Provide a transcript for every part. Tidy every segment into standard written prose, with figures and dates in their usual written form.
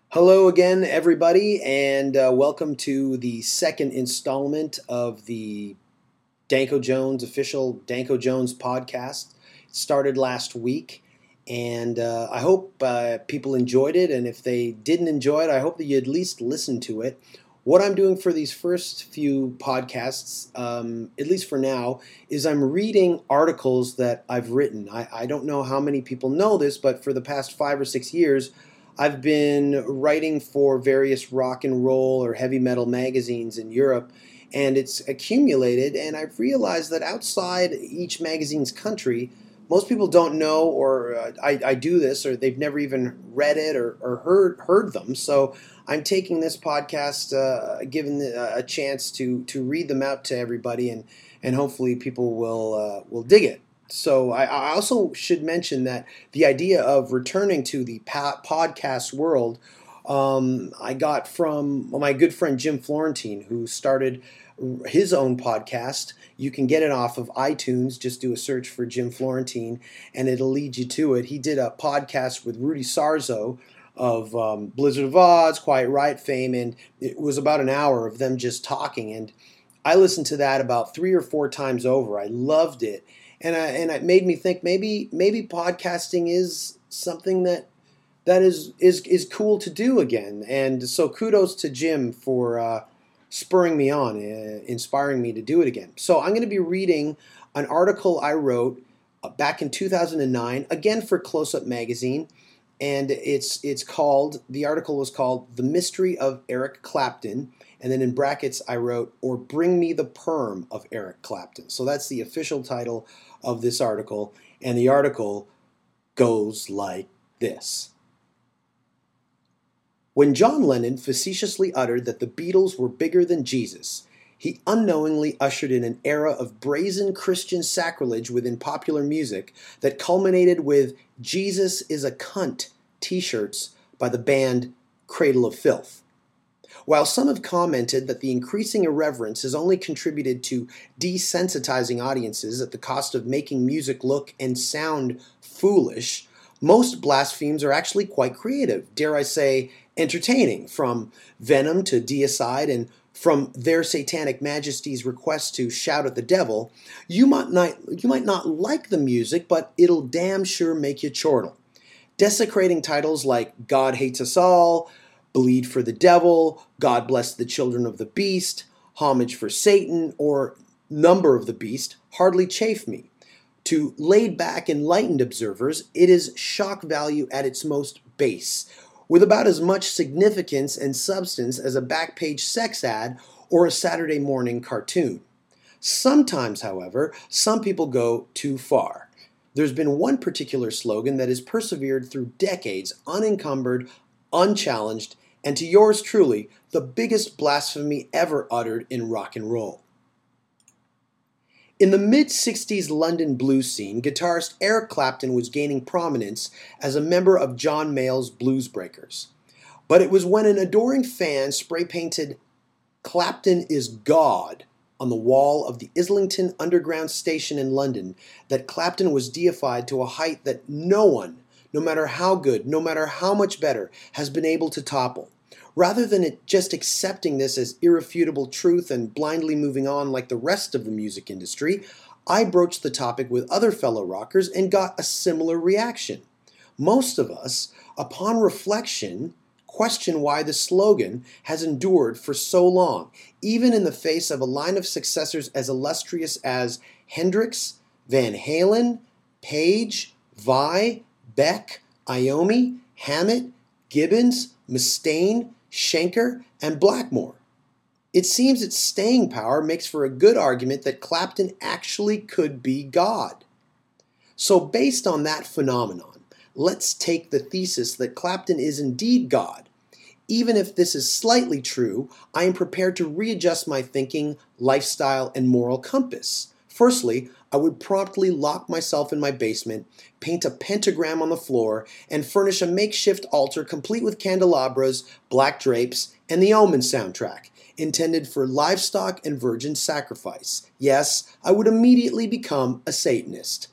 Hello again, everybody, and welcome to the second installment of the Danko Jones official Danko Jones podcast. It started last week, and I hope people enjoyed it. And if they didn't enjoy it, I hope that you at least listen to it. What I'm doing for these first few podcasts, at least for now, is I'm reading articles that I've written. I don't know how many people know this, but for the past 5 or 6 years, I've been writing for various rock and roll or heavy metal magazines in Europe, and it's accumulated. And I've realized that outside each magazine's country, most people don't know, or I do this, or they've never even read it or heard them. So I'm taking this podcast, giving a chance to read them out to everybody, and hopefully people will dig it. So I also should mention that the idea of returning to the podcast world, I got from my good friend Jim Florentine, who started his own podcast. You can get it off of iTunes. Just do a search for Jim Florentine, and it'll lead you to it. He did a podcast with Rudy Sarzo of Blizzard of Oz, Quiet Riot fame, and it was about an hour of them just talking. And I listened to that about 3 or 4 times over. I loved it, and it made me think maybe podcasting is something that is cool to do again. And so kudos to Jim for spurring me on, inspiring me to do it again. So I'm going to be reading an article I wrote back in 2009, again for Close Up Magazine, and the article was called "The Mystery of Eric Clapton," and then in brackets I wrote, "Or Bring Me the Perm of Eric Clapton." So that's the official title of this article, and the article goes like this. When John Lennon facetiously uttered that the Beatles were bigger than Jesus, he unknowingly ushered in an era of brazen Christian sacrilege within popular music that culminated with "Jesus is a Cunt" t-shirts by the band Cradle of Filth. While some have commented that the increasing irreverence has only contributed to desensitizing audiences at the cost of making music look and sound foolish, most blasphemes are actually quite creative, dare I say, entertaining, from Venom to Deicide, and from Their Satanic Majesty's request to shout at the devil. You might not like the music, but it'll damn sure make you chortle. Desecrating titles like "God Hates Us All," "Bleed for the Devil," "God Bless the Children of the Beast," "Homage for Satan," or "Number of the Beast" hardly chafe me. To laid-back, enlightened observers, it is shock value at its most base, with about as much significance and substance as a back-page sex ad or a Saturday morning cartoon. Sometimes, however, some people go too far. There's been one particular slogan that has persevered through decades, unencumbered, unchallenged, and to yours truly, the biggest blasphemy ever uttered in rock and roll. In the mid-60s London blues scene, guitarist Eric Clapton was gaining prominence as a member of John Mayall's Blues Breakers. But it was when an adoring fan spray-painted "Clapton is God" on the wall of the Islington Underground Station in London that Clapton was deified to a height that no one, no matter how good, no matter how much better, has been able to topple. Rather than just accepting this as irrefutable truth and blindly moving on like the rest of the music industry, I broached the topic with other fellow rockers and got a similar reaction. Most of us, upon reflection, question why the slogan has endured for so long, even in the face of a line of successors as illustrious as Hendrix, Van Halen, Page, Vai, Beck, Iommi, Hammett, Gibbons, Mustaine, Schenker, and Blackmore. It seems its staying power makes for a good argument that Clapton actually could be God. So based on that phenomenon, let's take the thesis that Clapton is indeed God. Even if this is slightly true, I am prepared to readjust my thinking, lifestyle, and moral compass. Firstly, I would promptly lock myself in my basement, paint a pentagram on the floor, and furnish a makeshift altar complete with candelabras, black drapes, and the Omen soundtrack, intended for livestock and virgin sacrifice. Yes, I would immediately become a Satanist.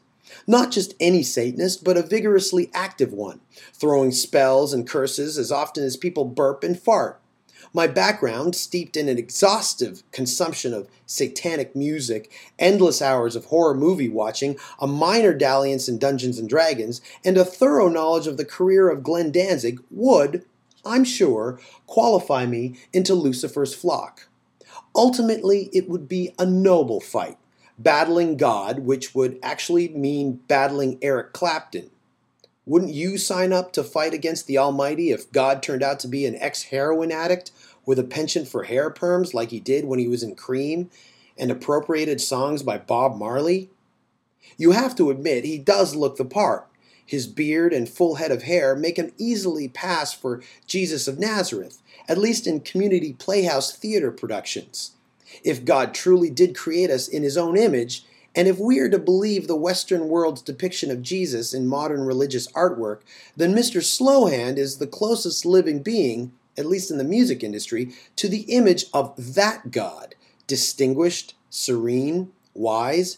Not just any Satanist, but a vigorously active one, throwing spells and curses as often as people burp and fart. My background, steeped in an exhaustive consumption of satanic music, endless hours of horror movie watching, a minor dalliance in Dungeons and Dragons, and a thorough knowledge of the career of Glenn Danzig would, I'm sure, qualify me into Lucifer's flock. Ultimately, it would be a noble fight, battling God, which would actually mean battling Eric Clapton. Wouldn't you sign up to fight against the Almighty if God turned out to be an ex-heroin addict with a penchant for hair perms like he did when he was in Cream and appropriated songs by Bob Marley? You have to admit he does look the part. His beard and full head of hair make him easily pass for Jesus of Nazareth, at least in community playhouse theater productions. If God truly did create us in his own image, and if we are to believe the Western world's depiction of Jesus in modern religious artwork, then Mr. Slowhand is the closest living being, at least in the music industry, to the image of that God, distinguished, serene, wise,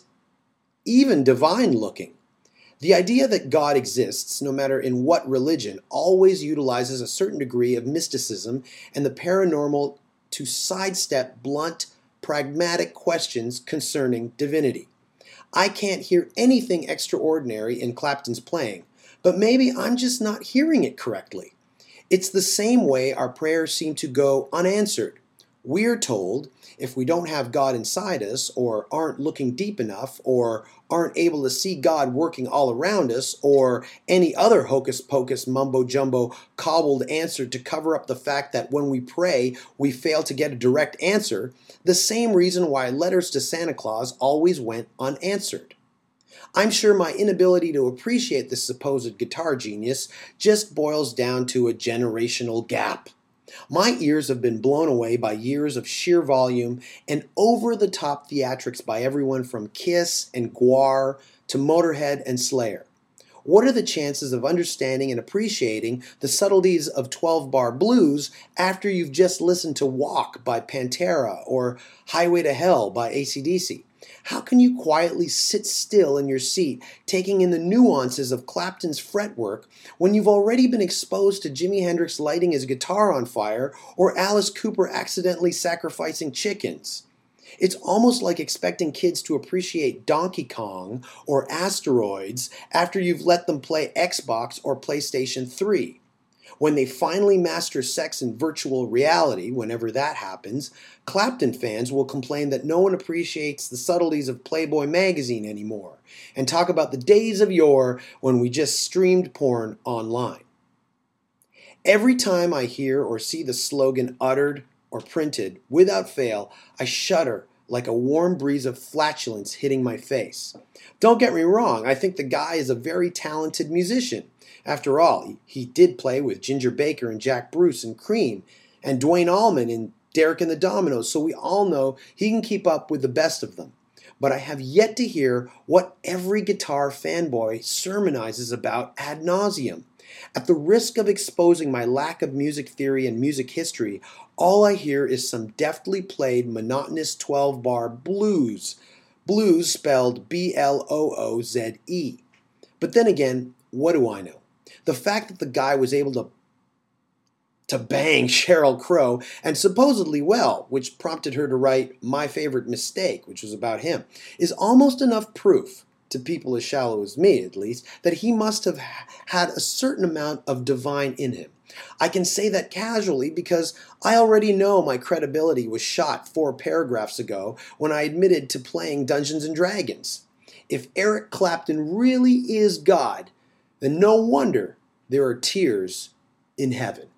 even divine-looking. The idea that God exists, no matter in what religion, always utilizes a certain degree of mysticism and the paranormal to sidestep blunt, pragmatic questions concerning divinity. I can't hear anything extraordinary in Clapton's playing, but maybe I'm just not hearing it correctly. It's the same way our prayers seem to go unanswered. We're told if we don't have God inside us, or aren't looking deep enough, or aren't able to see God working all around us, or any other hocus-pocus mumbo-jumbo cobbled answer to cover up the fact that when we pray, we fail to get a direct answer, the same reason why letters to Santa Claus always went unanswered. I'm sure my inability to appreciate this supposed guitar genius just boils down to a generational gap. My ears have been blown away by years of sheer volume and over-the-top theatrics by everyone from Kiss and Gwar to Motorhead and Slayer. What are the chances of understanding and appreciating the subtleties of 12-bar blues after you've just listened to Walk by Pantera or Highway to Hell by AC/DC? How can you quietly sit still in your seat, taking in the nuances of Clapton's fretwork, when you've already been exposed to Jimi Hendrix lighting his guitar on fire or Alice Cooper accidentally sacrificing chickens? It's almost like expecting kids to appreciate Donkey Kong or Asteroids after you've let them play Xbox or PlayStation 3. When they finally master sex in virtual reality, whenever that happens, Clapton fans will complain that no one appreciates the subtleties of Playboy magazine anymore, and talk about the days of yore when we just streamed porn online. Every time I hear or see the slogan uttered or printed, without fail, I shudder like a warm breeze of flatulence hitting my face. Don't get me wrong, I think the guy is a very talented musician. After all, he did play with Ginger Baker and Jack Bruce in Cream, and Duane Allman in Derek and the Dominos, so we all know he can keep up with the best of them. But I have yet to hear what every guitar fanboy sermonizes about ad nauseum. At the risk of exposing my lack of music theory and music history, all I hear is some deftly played monotonous 12-bar blues. Blues spelled B-L-O-O-Z-E. But then again, what do I know? The fact that the guy was able to bang Sheryl Crow, and supposedly well, which prompted her to write My Favorite Mistake, which was about him, is almost enough proof, to people as shallow as me at least, that he must have had a certain amount of divine in him. I can say that casually because I already know my credibility was shot 4 paragraphs ago when I admitted to playing Dungeons and Dragons. If Eric Clapton really is God, then no wonder there are tears in heaven.